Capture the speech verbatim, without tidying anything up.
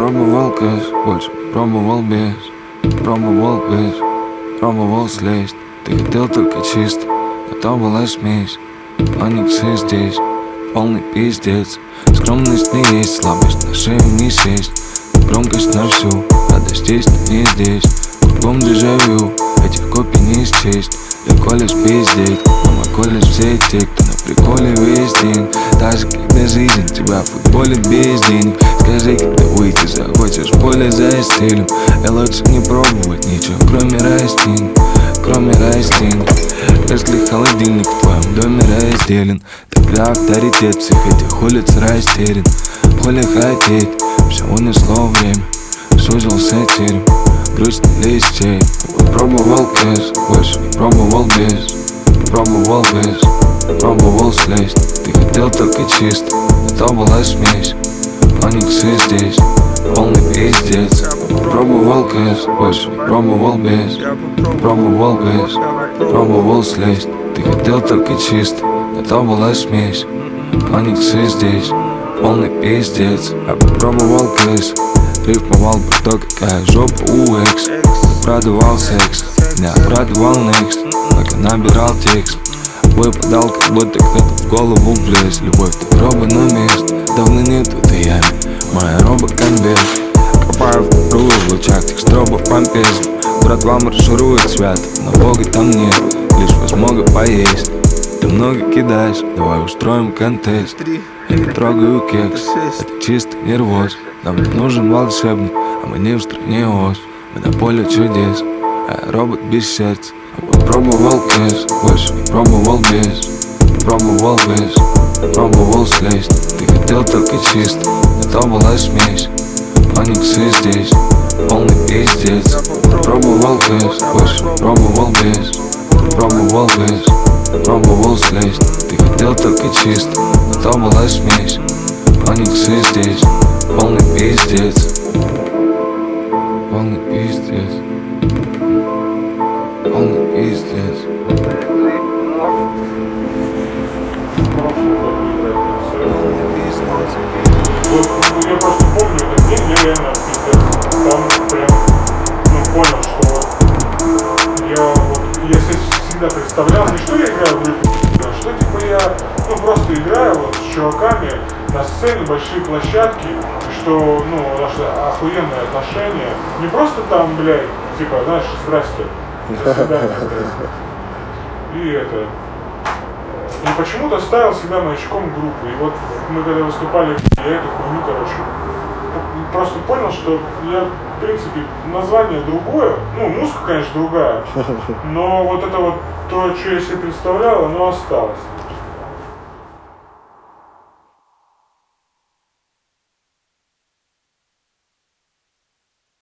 Пробовал кэш, больше не пробовал без. Пробовал без, пробовал слезть. Ты хотел только чисто, но то была смесь. Аниксы здесь, полный пиздец. Скромность не есть, слабость на шею не сесть. Громкость на всю, радость здесь, но не здесь. Кругом дежавю, этих копий не счесть. Легко лишь пиздеть, но могу лишь все те, кто на приколе весь день. Так же, когда жизнь тебя футболит без денег. Скажи, когда выйти захочешь в поле за стилем. И лучше не пробовать ничего, кроме растений, кроме растений. Если холодильник в твоем доме разделен, тогда авторитет всех этих улиц растерян. Хули хотеть, все унесло время, сузился терем, грустно листьев. Пробовал кэш, больше не пробовал без. Пробовал без, пробовал слезть. Ты хотел только чисто, но то была смесь. Аниксы здесь, полный пиздец. Пробовал кэш, больше не пробовал без. Пробовал без, пробовал слезть. Ты хотел только чисто, но то была смесь. Аниксы здесь, полный пиздец. Я попробовал кэш, рифмовал бы то, какая жопа у экс. Продавал секс, меня обрадовал next, пока набирал текст. Выпадал, как будто кто-то в голову влез. Любовь так роба на место, давно нет в этой яме. Моя роба конвейер, копаю в пру, в лучах текстробов помпез. Братва марширует свято, но бога там нет, лишь возмога поесть. Ты много кидаешь, давай устроим контест. Я не трогаю кекс, это чисто нервоз. Нам не нужен волшебник, а мы не в стране ос. Мы на поле чудес, а я робот без сердца. Я попробовал кэш, больше не пробовал без. Пробовал без, пробовал слезть. Ты хотел только чисто, но то была смесь. Аниксы здесь, полный пиздец. Пробовал кэш, больше не пробовал без. Пробовал без, пробовал слезть. Ты хотел только чисто, но то была смесь. Аниксы здесь, полный пиздец. Полный пиздец. Полный пиздец. Вот, ну, я просто помню этот день, я реально пиздец. Там прям, ну, понял, что вот я вот, я себе всегда представлял, не что я играю в группе, а что типа я, ну, просто играю вот с чуваками на сцене, большие площадки, что, ну, наши охуенные отношения. Не просто там, блядь, типа, знаешь, здрасте, до свидания, блядь. И это... И почему-то ставил себя маячком группы. И вот мы когда выступали, я эту хуйню, короче, просто понял, что я, в принципе, название другое. Ну, музыка, конечно, другая. Но вот это вот, то, что я себе представлял, оно осталось.